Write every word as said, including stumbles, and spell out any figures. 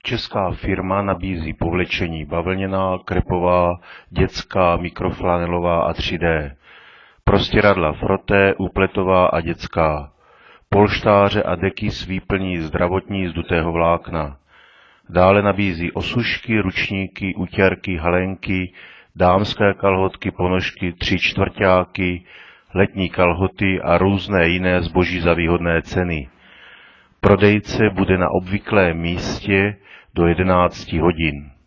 Česká firma nabízí povlečení bavlněná, krepová, dětská, mikroflanelová a tři dé, prostěradla froté, úpletová a dětská, polštáře a deky s výplní zdravotní z dutého vlákna. Dále nabízí osušky, ručníky, utěrky, halenky, dámské kalhotky, ponožky, tři čtvrťáky, letní kalhoty a různé jiné zboží za výhodné ceny. Prodejce bude na obvyklém místě do jedenácti hodin.